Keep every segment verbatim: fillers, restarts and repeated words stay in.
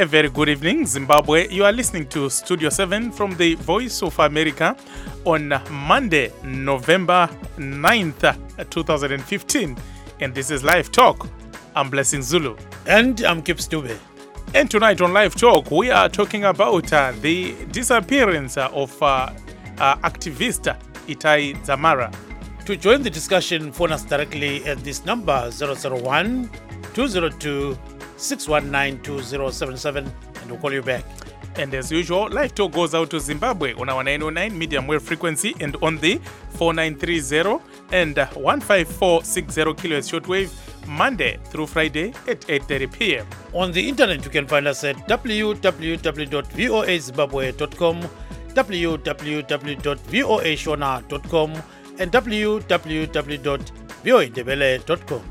A very good evening, Zimbabwe. You are listening to Studio seven from the Voice of America on Monday, November ninth, twenty fifteen. And this is Live Talk. I'm Blessing Zulu. And I'm Kip Stube. And tonight on Live Talk, we are talking about uh, the disappearance of uh, uh, activist Itai Dzamara. To join the discussion, phone us directly at this number zero zero one, two zero two, six one nine, two zero seven seven, and we'll call you back. And as usual, Live Talk goes out to Zimbabwe on our nine oh nine medium wave frequency and on the four nine three zero and one five four six zero kilohertz shortwave, Monday through Friday at eight thirty p.m. On the internet, you can find us at w w w dot voa zimbabwe dot com, w w w dot voa shona dot com, and w w w dot voa ndebele dot com.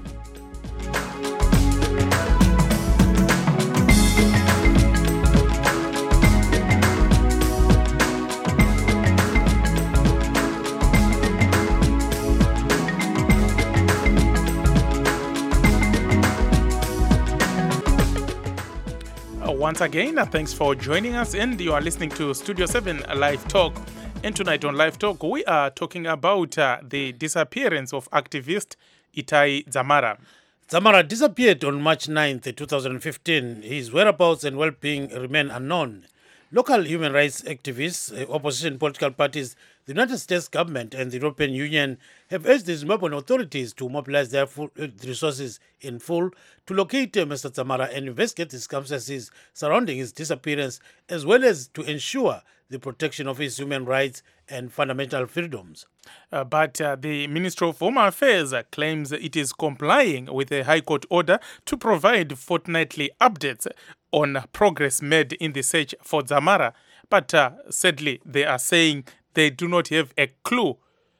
Once again, uh, thanks for joining us, and you are listening to Studio seven Live Talk. And tonight on Live Talk, we are talking about uh, the disappearance of activist Itai Dzamara. Dzamara disappeared on March ninth, twenty fifteen. His whereabouts and well-being remain unknown. Local human rights activists, uh, opposition political parties, the United States government and the European Union have urged the Zimbabwean authorities to mobilize their full, uh, resources in full to locate uh, Mister Dzamara and investigate the circumstances surrounding his disappearance, as well as to ensure the protection of his human rights and fundamental freedoms. Uh, but uh, the Ministry of Home Affairs uh, claims it is complying with a High Court order to provide fortnightly updates on progress made in the search for Dzamara. But uh, sadly, they are saying they do not have a clue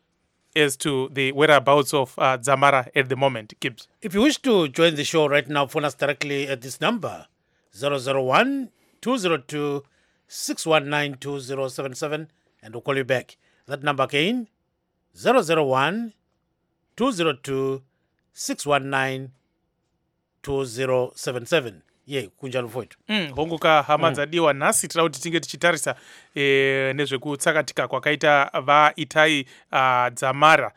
as to the whereabouts of uh, Dzamara at the moment. Gibbs. If you wish to join the show right now, phone us directly at this number, zero zero one, two zero two, six one nine, two zero seven seven, and we'll call you back. That number again, zero zero one, two zero two, six one nine, two zero seven seven. Ye kunjalo mfowethu. Mm, honguka hama dzadiwa nhasi tira kuti tinge tichitarisa eh, nezvekutsakatika kwakaita va Itai uh, Dzamara.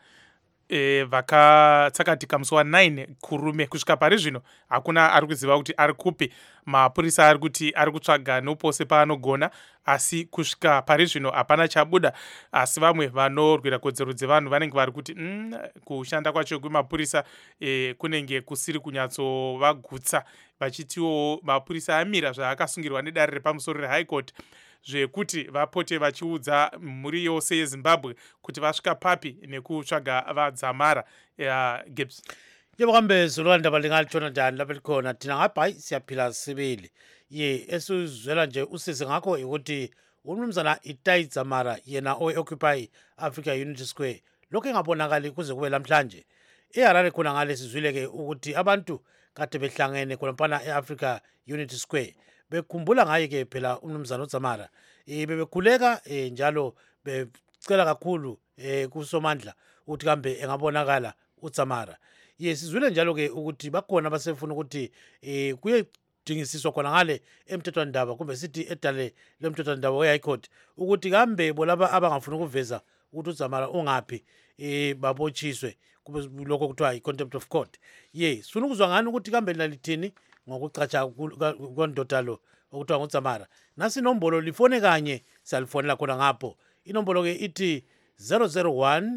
E, vakatsakatika musi wa nine kurume kusvika pari zvino hakuna ari kuziva kuti ari kupi. Mapurisa ari kuti ari kutsvaga nopose paanogona, asi kusvika pari zvino hapana chabuda. Asi vamwe vanorwira kodzero dzevanhu vanenge vari kuti mm, kushanda kwacho kwemapurisa e, kunenge kusiri kunyatsovagutsa, vachitiwo mapurisa amira zvaakasungirwa nedare repamusoro reHigh Court zvekuti vapote vachiudza mhuri yose yeZimbabwe kuti vasvika papi nekutsvaga vaDzamara. uh, Gibbs. Yebo kambe Zulanda balingali Jonathan lapha likhona thina ngapha hayi siyaphila sibili. Ye esizwela nje usisi ngakho ukuthi umnumzana Itai Dzamara yena occupy Africa Unity Square lokho engabonakali kuze kube lamhlanje. eHarare khona ngale sizwile ke ukuthi abantu kade behlangene khona mpana eAfrica Unity Square bekhumbula ngaye ke phela umnumzana uDzamara. Eh bebekhuleka eh, njalo becela kakhulu eh kusomandla ukuthi kambe engabonakala uDzamara. Yes, sizwile njalo ke ukuthi bakhona basefuna ukuthi eh kuye dingisiswa khona ngale emthethwandaba kumbe sithi edale lomthethwandaba we High Court ukuthi kambe bolaba abangafuna ukuveza ukuthi uDzamara ungaphi eh babotshiswe kube lokho kuthiwa i-contempt of court. Ye sifuna ukuzwa ngani ukuthi kambe lalithini ngokucatsha kondoda lo okuthiwa nguDzamara. Nasi inombolo lifone kanye salifonela khona ngapho. Inombolo ke ithi zero zero one,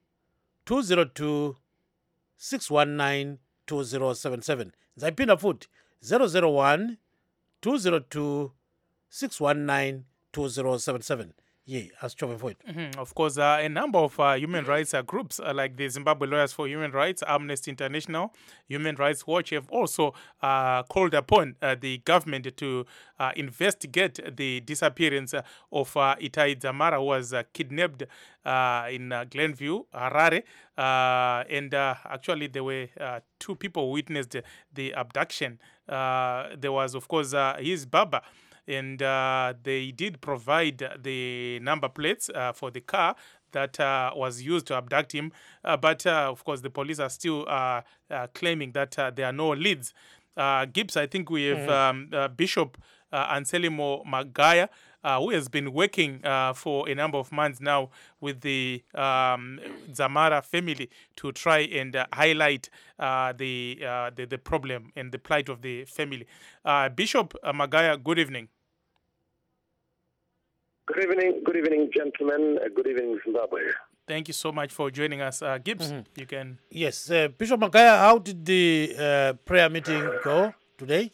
two zero two, six one nine, two zero seven seven. Nzayiphinda futhi zero zero one, two zero two, six one nine, two zero seven seven. Yeah, asitshove mfowethu. Mm-hmm. Of course, uh, a number of uh, human rights uh, groups uh, like the Zimbabwe Lawyers for Human Rights, Amnesty International, Human Rights Watch have also uh, called upon uh, the government to uh, investigate the disappearance uh, of uh, Itai Dzamara, who was uh, kidnapped uh, in uh, Glenview, Harare. Uh, and uh, actually, there were uh, two people who witnessed the abduction. Uh, there was, of course, uh, his Baba. And uh, they did provide the number plates uh, for the car that uh, was used to abduct him. Uh, but, uh, of course, the police are still uh, uh, claiming that uh, there are no leads. Uh, Gibbs, I think we have mm. um, uh, Bishop uh, Anselmo Magaya, uh, who has been working uh, for a number of months now with the um, Dzamara family to try and uh, highlight uh, the, uh, the the problem and the plight of the family. Uh, Bishop uh, Magaya, good evening. Good evening, good evening, gentlemen. Uh, good evening, Zimbabwe. Thank you so much for joining us. Uh, Gibbs, Mm-hmm. you can... Yes, uh, Bishop Magaya, how did the uh, prayer meeting go today?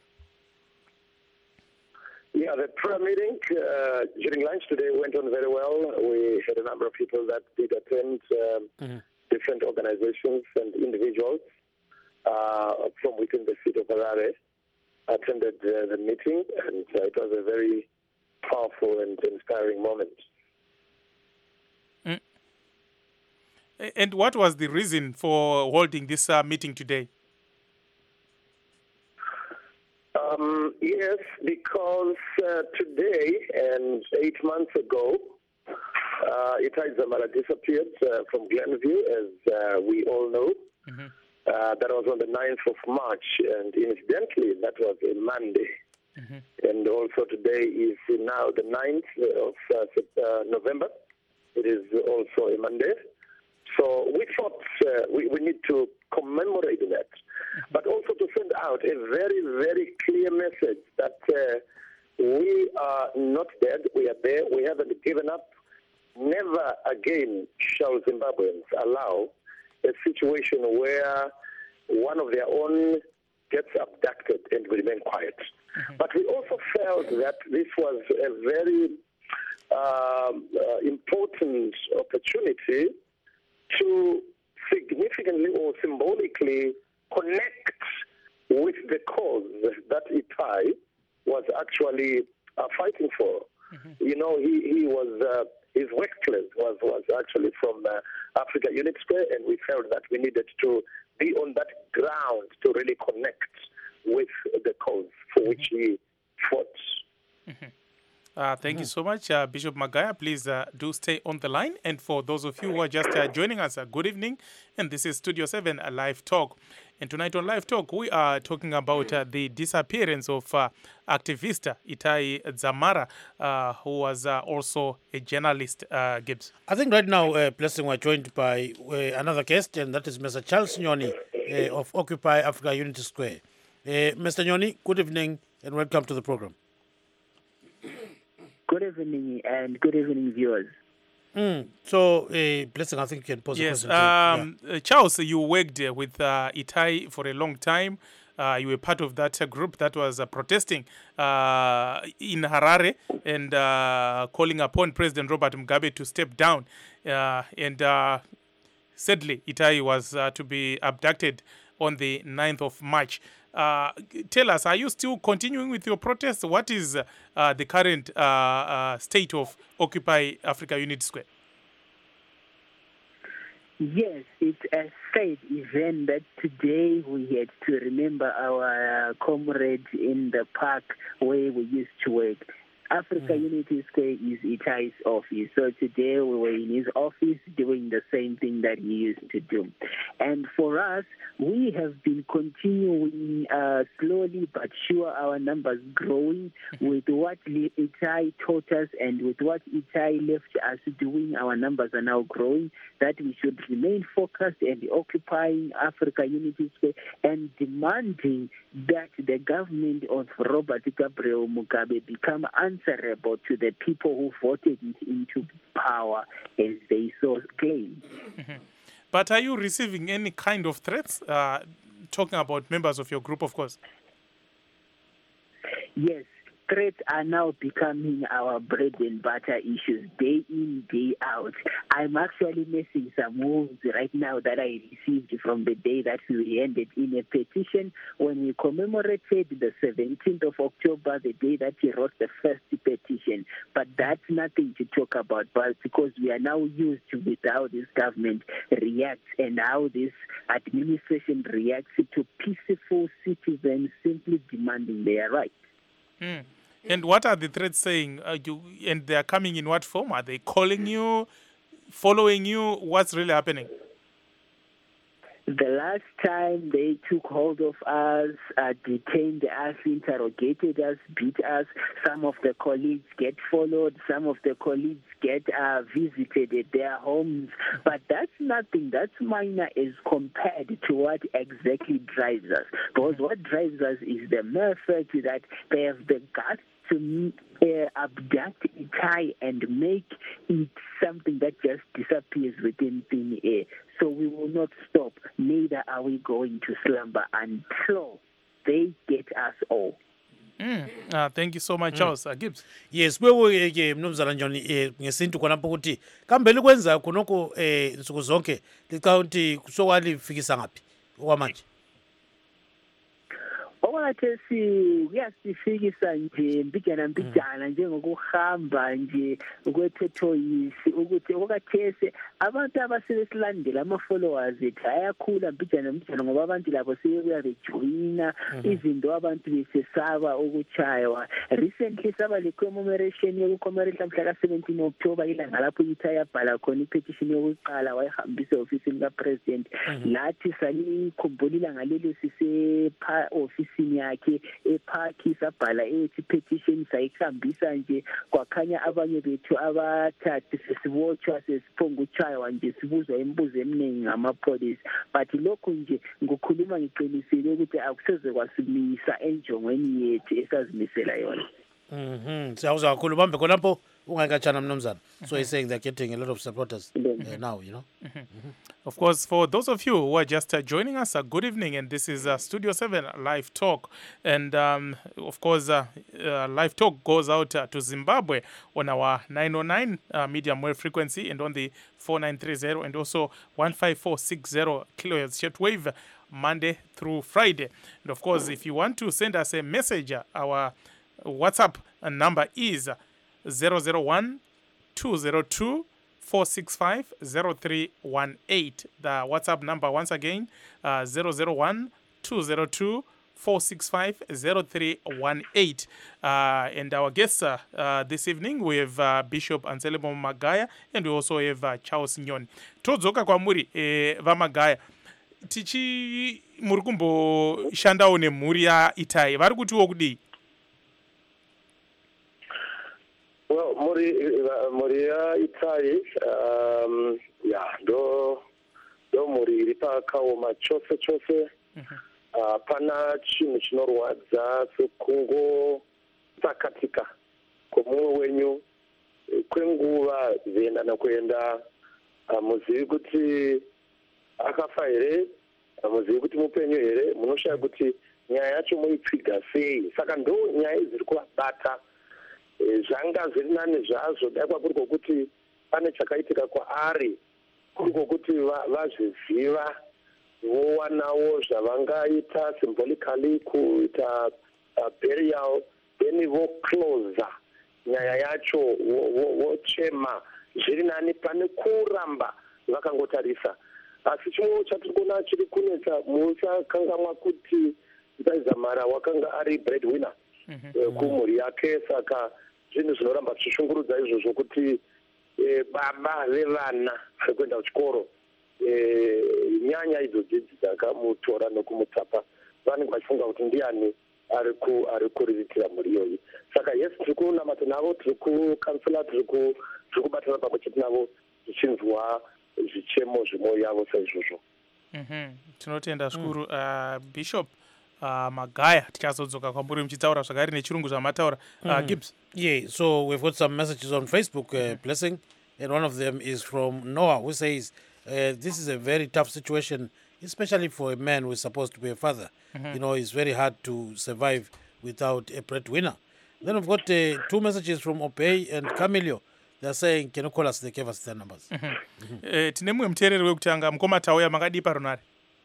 Yeah, the prayer meeting uh, during lunch today went on very well. We had a number of people that did attend, um, Mm-hmm. different organizations and individuals uh, from within the city of Harare attended uh, the meeting, and uh, it was a very powerful and inspiring moment. Mm. And what was the reason for holding this uh, meeting today? Um, yes, because uh, today and eight months ago, uh, Itai Dzamara disappeared uh, from Glenview, as uh, we all know. Mm-hmm. Uh, that was on the ninth of March, and incidentally, that was a Monday. Mm-hmm. And also today is now the ninth of uh, Sep- uh, November. It is also a Monday. So we thought uh, we, we need to commemorate that, but also to send out a very, very clear message that uh, we are not dead. We are there. We haven't given up. Never again shall Zimbabweans allow a situation where one of their own gets abducted and we remain quiet. Mm-hmm. But we also felt that this was a very um, uh, important opportunity to significantly or symbolically connect with the cause that Itai was actually uh, fighting for. Mm-hmm. You know, he, he was, uh, his workplace was, was actually from uh, Africa Unit Square, and we felt that we needed to be on that ground to really connect with the cause for which he fought. Mm-hmm. Uh, thank mm-hmm. you so much, uh, Bishop Magaya. Please uh, do stay on the line. And for those of you who are just uh, joining us, uh, good evening. And this is Studio seven, a live talk. And tonight on Live Talk, we are talking about uh, the disappearance of uh, activist Itai Dzamara, uh, who was uh, also a journalist, uh, Gibbs. I think right now, uh, Blessing, we're joined by uh, another guest, and that is Mister Charles Nyoni uh, of Occupy Africa Unity Square. Uh, Mister Nyoni, good evening and welcome to the program. Good evening and good evening, viewers. Mm. So, uh, Blessing, I think you can pose yes, a question. Um, yeah. uh, Charles, you worked uh, with uh, Itai for a long time. Uh, you were part of that uh, group that was uh, protesting uh, in Harare and uh, calling upon President Robert Mugabe to step down. Uh, and uh, sadly, Itai was uh, to be abducted on the ninth of March. Uh, tell us, are you still continuing with your protests? What is uh, the current uh, uh, state of Occupy Africa Unity Square? Yes, it's a sad event that today we had to remember our uh, comrade in the park where we used to work. Africa mm. Unity Square is Itai's office. So today we were in his office doing the same thing that he used to do. And for us, we have been continuing uh, slowly but sure our numbers growing with what Itai taught us and with what Itai left us doing. Our numbers are now growing, that we should remain focused and occupying Africa Unity Square and demanding that the government of Robert Gabriel Mugabe become answerable to the people who voted it into power, as they so claim. Mm-hmm. But are you receiving any kind of threats? Uh, talking about members of your group, of course. Yes. Threats are now becoming our bread and butter issues, day in, day out. I'm actually missing some wounds right now that I received from the day that we handed in a petition when we commemorated the seventeenth of October, the day that he wrote the first petition. But that's nothing to talk about, but because we are now used with how this government reacts and how this administration reacts to peaceful citizens simply demanding their rights. Mm. And what are the threats saying? Uh, you, and they are coming in what form? Are they calling you, following you? What's really happening? The last time they took hold of us, uh, detained us, interrogated us, beat us. Some of the colleagues get followed. Some of the colleagues get uh, visited at their homes. But that's nothing. That's minor as compared to what exactly drives us. Because what drives us is the mere fact that they have the guts to uh, abduct Itai and make it something that just disappears within thin air. So we will not stop, neither are we going to slumber until they get us all. Mm. Uh, thank you so much, Charles. Uh, Gibbs. Yes, wewe ke mnumzana Njoni eh ngesintu khonapho ukuthi kambeli kwenza khonoko eh insuku zonke licala ukuthi kusokwalifikisa ngapi okwamanje. Okwathesi kuyasifikisa nje mbijana mbijana njengokuhamba nje kwethethoyisi ukuthi okwathesi abantu abasebesilandela ama-followers ethu ayakhula mbijana mbijana ngoba abantu labo sebebuya bejoyina izinto abantu besesaba ukutshaywa. Recently saba le-commemoration yokucommemorate mhla ka-seventeen October ilanga lapho iTai yabhala khona ipetition yokuqala wayihambisa e-ofisini kapresident. Lathi salikhumbula ilanga lelo sise-office yakhe ephakhi sabhala ethi petition sayihambisa nje kwakhanya abanye bethu abathathu sesibotshwa sesiphonga utshaywa nje sibuzwa imibuzo eminingi ngamapholisa. But lokhu nje ngukhuluma ngiqinisile ukuthi akuseze kwasimisa enjongweni yethu esazimisela yona. Mhm. Siyawuzwa kakhulu bambe khonapho ungayikatshana mnumzana. So he's saying they're getting a lot of supporters uh, now, you know. Mm-hmm. Mm-hmm. Of course, for those of you who are just uh, joining us, uh, good evening, and this is uh, Studio seven Live Talk. And um, of course, uh, uh, Live Talk goes out uh, to Zimbabwe on our nine oh nine uh, medium wave frequency and on the four nine three zero and also one five four six zero kilohertz shortwave Monday through Friday. And of course, if you want to send us a message, uh, our WhatsApp number is zero zero one two zero two four six five zero three one eight. The WhatsApp number once again, uh, zero zero one two zero two four six five zero three one eight. Uh, and our guests uh, uh, this evening, we have uh, Bishop Anselmo Magaya and we also have uh, Charles Njoni. Todzoka kwa muri eh, va Magaya. Tichi muri kumbo shandawo nemhuri ya Itai. Vari kutiwo kudii? Well, muri muri ya Itai, um, ya do do muri iri pakaoma chose chose. Uh, pana chinhu chinorwadza sekungo tsakatika kwomwoyo wenyu kwenguva zvienda nekuenda. Uh, muzivi kuti akafa here, uh, muzivi kuti mupenyu here, munoshaya kuti nyaya yacho muipfiga sei. Saka ndo nyaya dziri kuvabata. Zvanga zviri nani zvazvo dai kwakuri kwokuti pane chakaitika kwaari, kuri kwokuti vazviziva vowanawo zvavangaita symbolically kuita uh, burial, then voclosa nyaya yacho vochema zviri nani pane kuramba vakangotarisa. Asi chimwe chatiri kuona chiri kunetsa, musakanganwa kuti Itai Dzamara wakanga ari breadwinner kumhuri yake. Saka zvinhu zvinoramba zvichishungurudza izvozvo kuti baba vevana vari kuenda kuchikoro, nyanya idzodzi dzakamutora nokumutsapa, vanenge vachifunga kuti ndiani ari kuriritira mhuri iyoyi. Saka yes, tiri kunamata navo, tiri kukansela, tiri kubatana pamwe chete navo tichinzwa zvichemo zvemwoyo yavo saizvozvo. Tinotenda zvikuru. Bishop Uh, Magaya, tichazodzoka kwamuri muchitaura zvakare nechirungu zvamataura. Uh, Gibbs. Yeah, so we've got some messages on Facebook, uh, Blessing, and one of them is from Noah, who says, uh, this is a very tough situation, especially for a man who is supposed to be a father. Mm-hmm. You know, it's very hard to survive without a breadwinner. Then we've got uh, two messages from Opey and Camilio. They're saying, can you call us? They gave us their numbers. Tine mumwe muteereri wekutanga mukomatauya makadi paronari.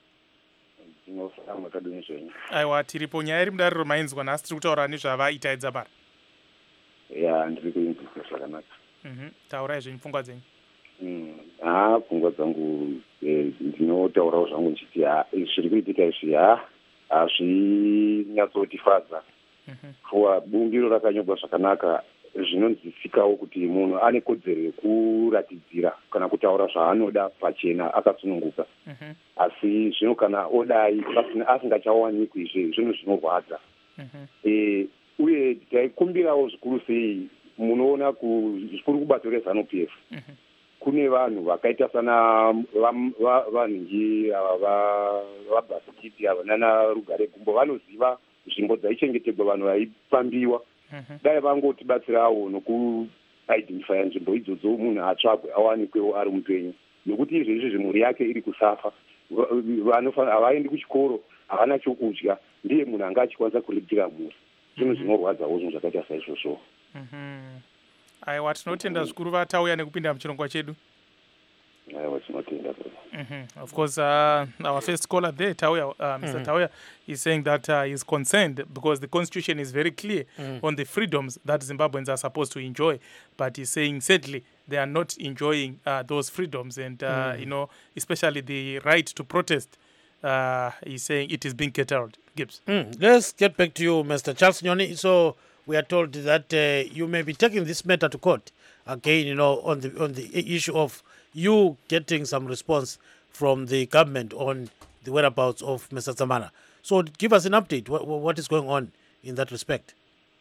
Aiwa, tiripo. Nyaya iri mudariro mainzwa, nhasi tiri kutaura nezvava Itai Dzamara. Ya, ndiri kuinzwa zvakanaka. Mhm. Taurai zvenyu pfungwa dzenyu. Mm. Ah, pfungwa dzangu ndinotaurawo zvangu ndichiti ha zviri kuitika izvi ha hazvinyatsotifadza. For bungiro rakanyogwa zvakanaka zvinonzwisikawo kuti munhu ane kodzero yekuratidzira kana kutaura zvaanoda pachena akasununguka. Asi asi zvino kana odai pasina asingachawanikwi zvinhu zvinorwadza. Eh, uye taikumbirawo zvikuru sei munoona zvikuru kubato reZANU P F kune vanhu vakaita sana vanhingi vabhasikiti ava nana Rugare Gumbo vanoziva nzvimbo dzaichengeterwa vanhu vaifambiwa. Dai vangotibatsirawo nokuidentifya nzvimbo idzodzo munhu atsvagwe awanikwewo ari mupenyu, nokuti izvezvi zvimhuri yake iri kusafa. Havaendi kuchikoro, havana chokudya, ndiye munhu anga achikwanisa kuriritira mhuri. Zvinhu zvinorwadzawo zvinhu zvakaita saizvozvo. Aiwa, tinotenda zvikuru vatauya nekupinda muchirongwa chedu. Aiwa, tinotenda. Mm-hmm. Of course, uh, our first caller there, Tauya, uh, Mister Mm-hmm. Tauya, is saying that uh, he's concerned because the constitution is very clear mm-hmm. on the freedoms that Zimbabweans are supposed to enjoy. But he's saying, sadly, they are not enjoying uh, those freedoms. And, uh, mm-hmm. you know, especially the right to protest, uh, he's saying it is being curtailed. Gibbs. Mm. Let's get back to you, Mister Charles Nyoni. So we are told that uh, you may be taking this matter to court again, you know, on the on the issue of you getting some response from the government on the whereabouts of Mister Dzamara. So give us an update. What, what is going on in that respect?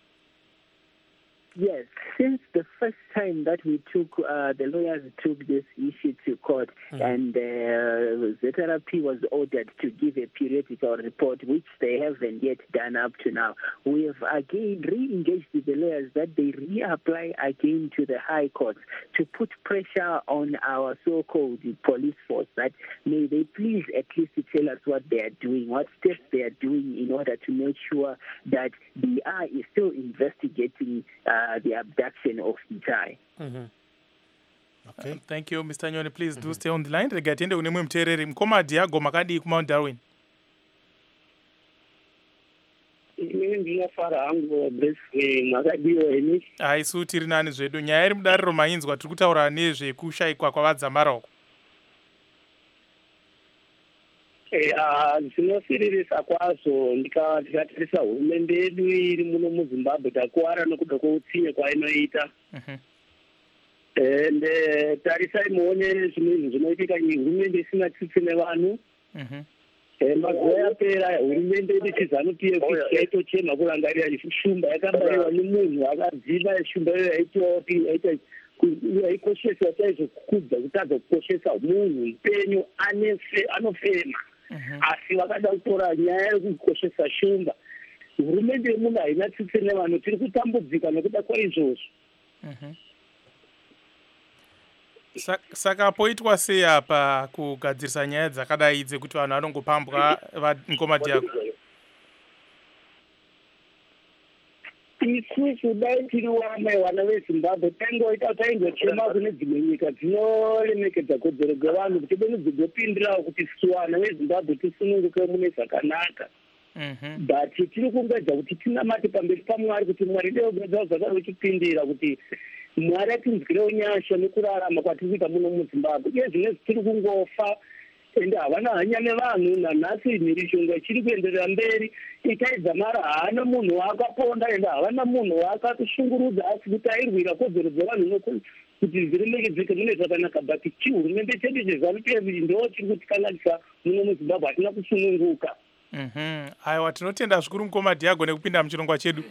Yes, since the first time that we took, uh, the lawyers took this issue to court, mm-hmm. and uh, Z R P was ordered to give a periodical report, which they haven't yet done up to now. We have again re-engaged with the lawyers that they reapply again to the High Court to put pressure on our so-called police force that may they please at least tell us what they are doing, what steps they are doing in order to make sure that D I is still investigating uh, the abduction of Itai. Mm-hmm. Okay. Uh, thank you, Mister Nyoni. Please mm-hmm. do stay on the line. Regatende unemwe mtereri mkoma Diago makadi ku Mount Darwin. Mimi ndinofara hangu Brisbane makadiwa eni. Aisu tiri nani zvedu nyaya iri mudariro mainzwa tiri kutaura nezve kushayikwa kwavadzamara uko. Eh, ah, zvinosiririsa kwazvo ndikatarisa hurumende yedu iri muno muZimbabwe takuwara nokuda kweutsinye kwainoita. Mhm. And tarisai muone zvinhu zvinoitika hurumende isina tsitsi nevanhu. Mhm. Mazuva yapera hurumende yedu chiZANU P F yaitochema kurangarira shumba yakabaiwa nemunhu akadziva shumba iyoyo yaiti yaikoshesa chaizvo kukudza kutadza kukoshesa munhu mupenyu anofema. Asi vakada kutora nyaya yekukoshesa shumba. Hurumende yemunhu haina tsitsi nevanhu, tiri kutambudzika nekuda kwaizvozvo. Saka poitwa sei apa kugadzirisa nyaya dzakadai dzekuti vanhu vanongopambwa ngoma Diago? Isusu dai tiri vana vana veZimbabwe taingoita taingochema kune dzimwe nyika dzinoremekedza kodzero dzevanhu kuti dai dzigopindirawo kuti isu vana veZimbabwe tisununguke mune zvakanaka. But tiri kungoedza kuti tinamate pamberi paMwari kuti Mwari dai ugadzira zvakare uchipindira kuti Mwari atinzwirewo nyasha nekurarama kwatiri kuita muno muZimbabwe. Uye zvimwe tiri kungofa ende havana hanya nevanhu. Nanhasi mhirishonga ichiri kuenderera mberi. Itai Dzamara haana munhu waakaponda ende havana munhu waakashungurudza asi kuti airwira kodzero dzevanhu kuti zviremekedzeke mune zvakanaka. But chihurumende chedu cheZANU P F ndo chiri kutikanganisa muno muZimbabwe, hatina kusununguka. Mhm. Aiwa, tinotenda zvikuru mukoma Diago nekupinda muchirongwa chedu.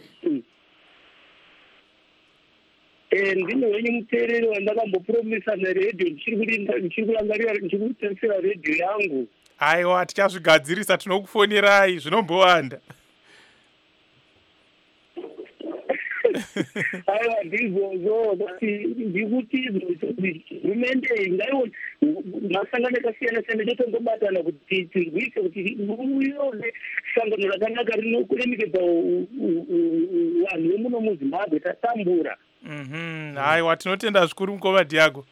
Eh, ndine wenyu muteereri wandakambopromisa neredhiyo ndichiri kurangarira ndichiri kutensera redhiyo yangu. Aiwa, tichazvigadzirisa, tinokufonirai zvinombowanda. Aiwa, ndizvozvo kuti ndikuti hurumende ingaiwo masangano akasiyana siyana totongobatana kuti tirwise kuti uyone sangano rakanaka rinokuremekedza vanhu vemuno muZimbabwe tatambura. Mhm. Aiwa, tinotenda zvikuru mukoma Diago.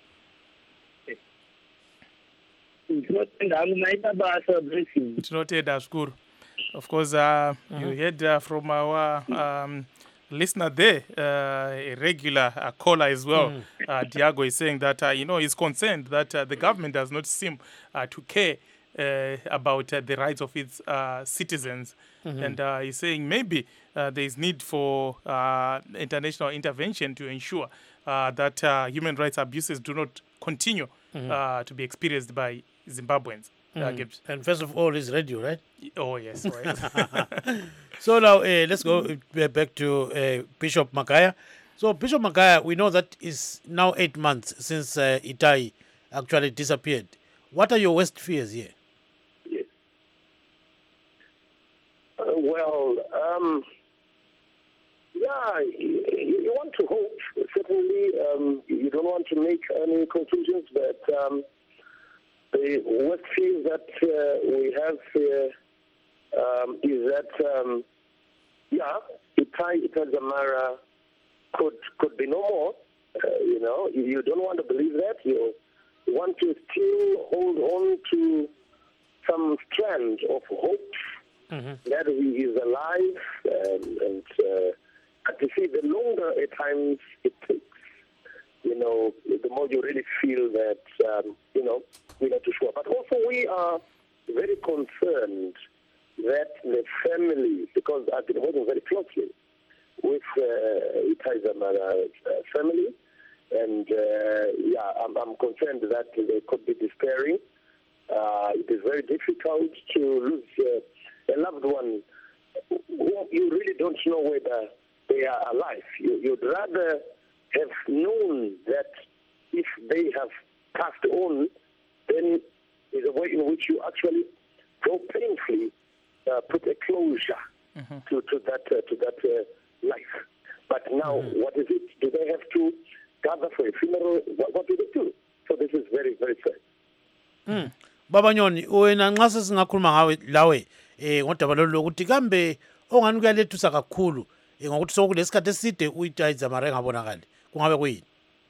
Tinotenda hangu maita basa blessing. Tinotenda zvikuru. Of course, uh, uh-huh. you heard uh, from our um, listener there, uh, a regular uh, caller as well. Mm. Uh, Diago is saying that, uh, you know, he's concerned that uh, the government does not seem uh, to care uh, about uh, the rights of its uh, citizens. Mm-hmm. And uh, he's saying maybe uh, there is need for uh, international intervention to ensure uh, that uh, human rights abuses do not continue mm-hmm. uh, to be experienced by Zimbabweans. uh, Gibbs. And first of all, is radio, right? Oh yes, oh, yes. So now uh, let's go uh, back to uh, Bishop Makaya. So Bishop Makaya, we know that it's now eight months since uh, Itai actually disappeared. What are your worst fears here? Yes. Uh, well, um, yeah, you, you want to hope. Certainly, um, you don't want to make any conclusions, but um, the worst fear that uh, we have here um, is that, um, yeah, Itai Itai could could be no more. Uh, you know, you don't want to believe that. You want to still hold on to some strand of hope mm-hmm. that he is alive, um, and uh, to see the longer at times it takes, you know, the more you really feel that, um, you know, we're not too sure. But also we are very concerned that the family, because I've been working very closely with uh, Itai Dzamara's uh, family, and uh, yeah, I'm, I'm concerned that they could be despairing. Uh, it is very difficult to lose uh, a loved one who you really don't know whether they are alive. You, you'd rather have known that if they have passed on, then there's a way in which you actually go painfully uh, put a closure mm-hmm. to, to that uh, to that uh, life. But now, mm-hmm. what is it? Do they have to gather for a funeral? What, what do they do? So this is very, very sad. Mm. Baba Nyoni, wena nxa sesingakhuluma ngawe lawe eh ngodaba lolu lokuthi kambe ongani kuyalethusa kakhulu eh ngokuthi sokulesikhathi eside uItai Dzamara engabonakali kungabe kuyini?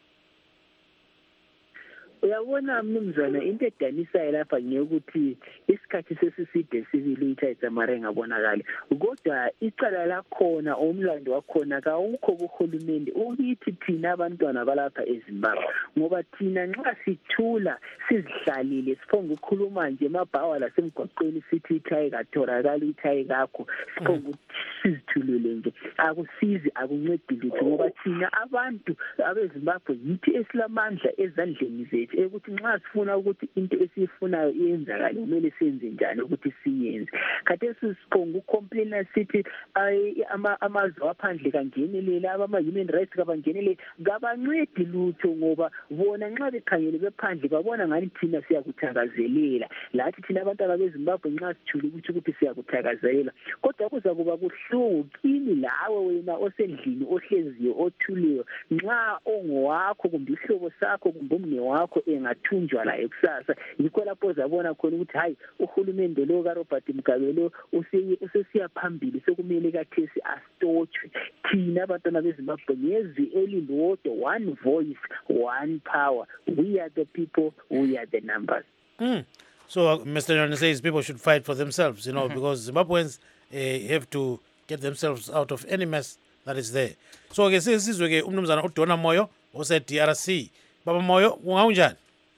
Uyabona mnumzana, into edanisayo lapha ngeyokuthi isikhathi sesiside sivile uItai Dzamara engabonakali, kodwa icala lakhona umlando wakhona kawukho kuhulumende ukithi thina abantwana balapha eZimbabwe, ngoba thina nxa sithula sizihlalile siphonga ukukhuluma nje emabhawa lasemgwaqweni sithi Itai katholakala Itai kakho, siphonga sizithulele nje, akusizi akuncedi lutho, ngoba thina abantu abeZimbabwe yithi esilamandla ezandleni zethu ukuthi nxa sifuna ukuthi into esiyifunayo iyenzakale kumele senze njani ukuthi siyenze. Khathesi siphonga ucomplaina sithi amazwe aphandle kangenelela, ama-human rights kabangenele, kabancedi lutho ngoba bona nxa bekhangele bephandle babona ngani thina siyakuthakazelela, lathi thina abantwana beZimbabwe nxa sithule ukuthi ukuthi siyakuthakazelela, kodwa kuza kuba kuhlungu kini lawe wena osendlini ohleziyo othuleyo nxa ongowakho kumbe ihlobo sakho kumbe umne wakho engathunjwa la ekusasa. Yikho lapho uzabona khona ukuthi hayi uhulumende lo kaRobert Mugabe lo usesiya phambili, sekumele kathesi asitotshwe. Thina abantwana beZimbabwe ngezwi elilodwa, one voice, one power. We are the people, we are the numbers. Mm. So uh, Mister Nyoni says people should fight for themselves, you know, mm-hmm. because Zimbabweans uh, have to get themselves out of any mess that is there. So ke sizwe ke umnumzana uDona Moyo ose D R C. Baba Moyo, ungaunjani?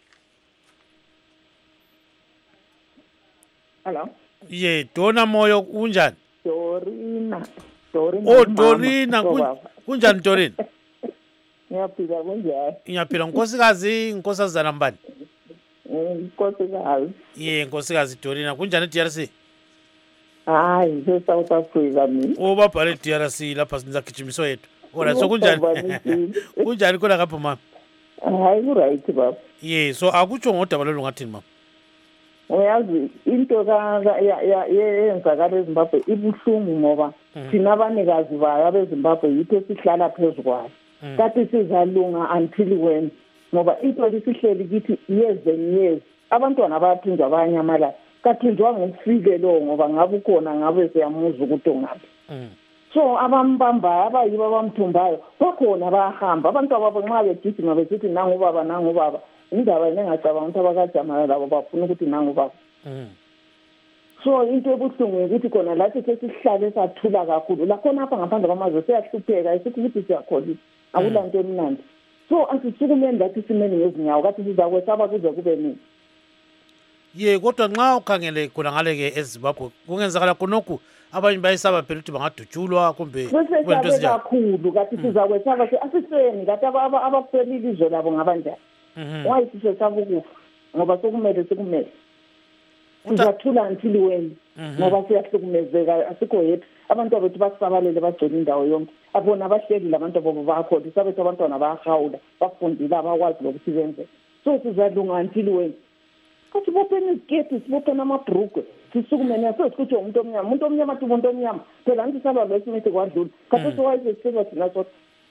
Hello. Ye, Dona Moyo unjani? Dorina. Dorina. Oh, Dorina. Kunjani Dorina? Ngiyaphila kunjani? Ngiyaphila. Nkosikazi, inkosazana mbani? Inkosikazi. Ye, nkosikazi Dorina. Kunjani D R C? Hayi, nje South Africa mina. Oh, babhale D R C lapha sinza gijimiso yethu. Ora so kunjani? Kunjani khona kapha mama? Hayi ku right baba. Ye, so akutsho ngodaba lolu ngathini mama? Uyazi into ka ya yenzakala eZimbabwe ibuhlungu ngoba thina abanikazi bayo abeZimbabwe yitho sihlala phezulu kwayo. Kathi sizalunga until when, ngoba into lisihleli kithi years and years. Abantwana bayaphinjwa bayanyamala. Kathinjwa ngokufike lo ngoba ngabe ukhona ngabe siyamuza ukuthi ongaphi. So abambamba abayiba bamthumbayo bakhona bayahamba abantu ababo nxa begijima besithi nangu baba nangu baba indaba engacabanga ukuthi abakajamala labo bafuna ukuthi nangu baba. So into ebuhlungu ukuthi khona lathi sesihlale sathula kakhulu lakhona apha ngaphandle kwamazwe siyahlupheka isithi ukuthi siyakholisa akulanto emnandi. So asisukumeni lathi simeni ngezinyawo kathi sizakwesaba kuze kube nini. Ye, kodwa nxa ukhangele khona ngale ke eZimbabwe kungenzakala khonokho abanye bayisaba phela ukuthi bangadutshulwa kumbe kwento ezinjalo kakhulu kathi sizakwesaba asiseni kathi abakuphela izwe labo ngabanjani. Why sisesaba ukufa ngoba sokumele sikumele. sizathula until when ngoba siyahlukumezeka asikho yethu abantu abethu basisabalele bagcina indawo yonke abona abahleli labantu abo bakhoda sabethu abantwana bayahawula bafundile abakwazi lokuthi benze so sizadlunga until when kathi bophena iziketi sibophena amabhrugwe sisukumene sesikhuthe umuntu omnyama umuntu omnyama athi umuntu omnyama phela anti saba besimithi kwadlula kathi sowayize siba thina so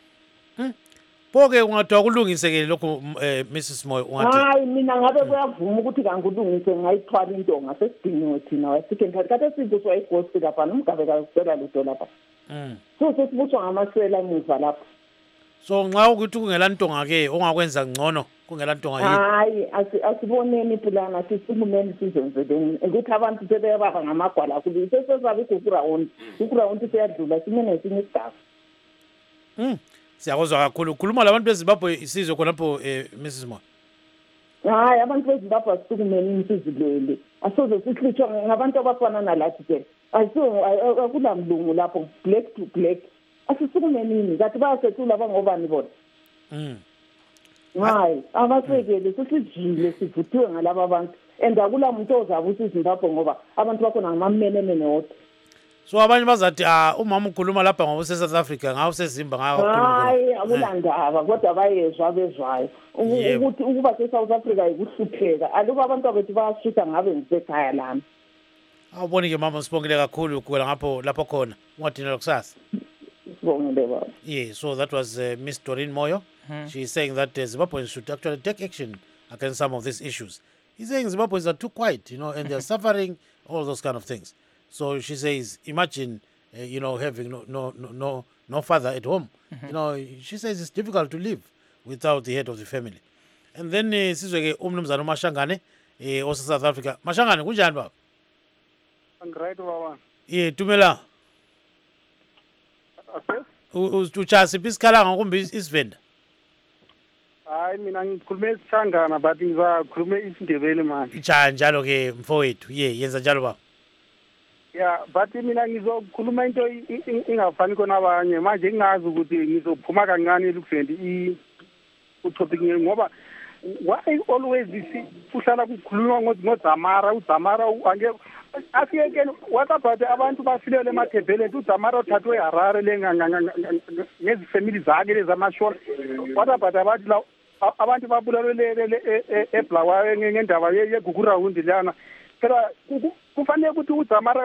Poke ungathiwa kulungisekele lokho Missus Moyo ungathi hayi mina ngabe kuyavuma ukuthi kangikulungise ngayithwala intonga sesidingiwe thina sikhe kade sibuswa igospel lapha nomgabe kakusela lutho lapha mm so sesibuswa ngamasela emuva lapha so nxa ukuthi kungela ntonga ke ongakwenza ngcono kungela ntonga yini hayi asiboneni plana sisikumeni sizenzeleni ukuthi abantu sebeyababa ngamagwala kuthi sesezabe kuground kuground siyadlula simene sinye isigaba mm siyakuzwa kakhulu khuluma labantu beZimbabwe isizwe khonapho eh Missus Moyo hayi abantu beZimbabwe asisukumeni insizilele asoze sihlutshwa ngabantu abafana nalathi ke ayiso akulamlungu lapho black to black asisukumeni ngathi bayasethula bangobani bona mm hayi abasekele sisijile sivuthiwe ngalabo abantu and akulamuntu ozabusa iZimbabwe ngoba abantu bakhona ngamamenemene wodwa so abanye bazathi ah umama ukhuluma lapha ngoba use South Africa ngawo sezimba ngawo hayi akulandaba kodwa bayezwa bezwayo ukuthi ukuba se South Africa ikuhlupheka aluba abantu abethu bayashita ngabe ngisekhaya lami awuboni ke mama sibongile kakhulu ukuwela ngapho lapho khona ungadinela kusasa sibongile baba yeah so that was uh, Miss Doreen Moyo hmm. She is saying that uh, Zimbabweans should actually take action against some of these issues. He's saying Zimbabweans are too quiet, you know, and they're suffering all those kind of things. So she says, imagine, uh, you know, having no no no no, no father at home. Mm-hmm. You know, she says it's difficult to live without the head of the family. And then sizwe ke umnumzana uMashangane eh osa South Africa. Mashangane kunjani baba? Right baba. Yeah, tumela. Okay. Uchasi pisikhala kumbe isivenda. Hayi mina ngikhulume isishangana but ngizakhuluma isindebele manje. Cha njalo ke mfowethu. Yeah, yenza njalo baba. Yeah, but mina ngizokhuluma into ingafani kona abanye manje ngingazi ukuthi ngizophuma kancane elukusendi i utopic ngoba why always kuhlala kukhulunywa ngoDamara uDamara ange afike wakabhathe abantu bafilele emathebhele uDamara uthathwe eHarare ngezi family zakhe lezamashona wakabhathe abantu la abantu babulalwe eBlawayo ngendaba yeGugurawundi lana phela kufanele ukuthi uDamara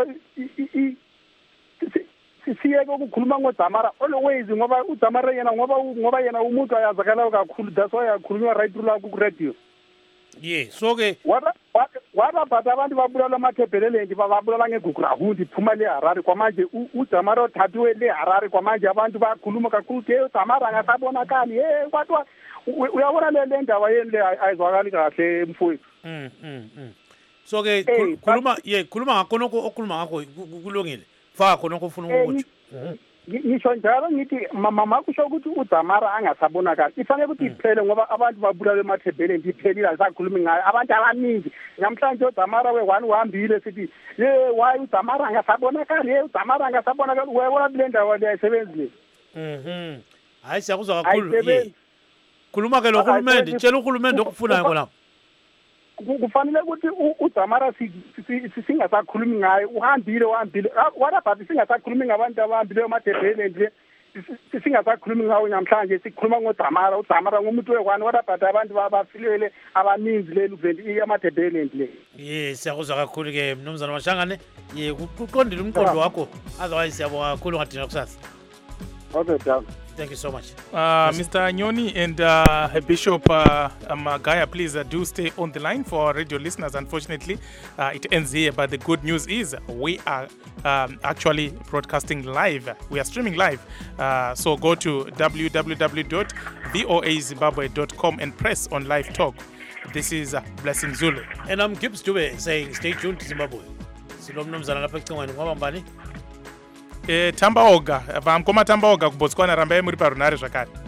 siyeke ukukhuluma ngoDamara always ngoba uDamara yena ngoba ngoba yena umuntu ayazakala kakhulu that's why akhulunywa right through la ku radio. Yeah, so ke waba waba bhatha abantu babulala amathebhelele nje babulala ngeGugurawundi phuma le Harare kwamanje uDamara uthathiwe le Harare kwamanje abantu bakhuluma kakhulu ke uDamara angasabonakali hey kwathi uyabona le ndaba yeni le ayizwakali kahle mfowethu. Mm mm. So ke khuluma ye khuluma ngakho nokho okhuluma ngakho kulungile faka khona okufuna ukuthi ngisho njalo ngithi mama kusho ukuthi uDamara angasabonakala ifanele ukuthi iphele ngoba abantu babulala emathebhele ndiphelile asakhuluma ngayo abantu abaningi namhlanje uDamara we-one uhambile sithi ye why uDamara angasabonakala ye uDamara angasabonakala uyabona le ndawo le ayisebenzi le mhm hayi siyakuzwa kakhulu khuluma ke lo hulumende tshela uhulumende okufunayo khona kufanele ukuthi uDamara singasakhulumi ngayo uhambile uhambile walabathi singasakhulumi ngabantu abahambile emathebhele nje singasakhulumi ngawo namhlanje sikhuluma ngoDamara uDamara ngumuntu we-one walabathi abantu babafilele abaninzi le luveli amathebhele nje ye siyakuzwa kakhulu ke mnumzana Mashangane ye kuqondile umqondo wakho otherwise siyabonga kakhulu ngadina kusasa. Okay down. Thank you so much. Uh, yes. Mister Nyoni and uh, Bishop uh, Magaya, please uh, do stay on the line for our radio listeners. Unfortunately, uh, it ends here, but the good news is we are um, actually broadcasting live. We are streaming live. Uh, so go to w w w dot voa zimbabwe dot com and press on live talk. This is uh, Blessing Zulu. And I'm Gibbs Dube saying stay tuned to Zimbabwe. Sinomnumzana lapha ecingweni ngoba mbani? Eh Tambaoga, vamkoma Tambaoga kuBotswana rambai muri parunare zvakare.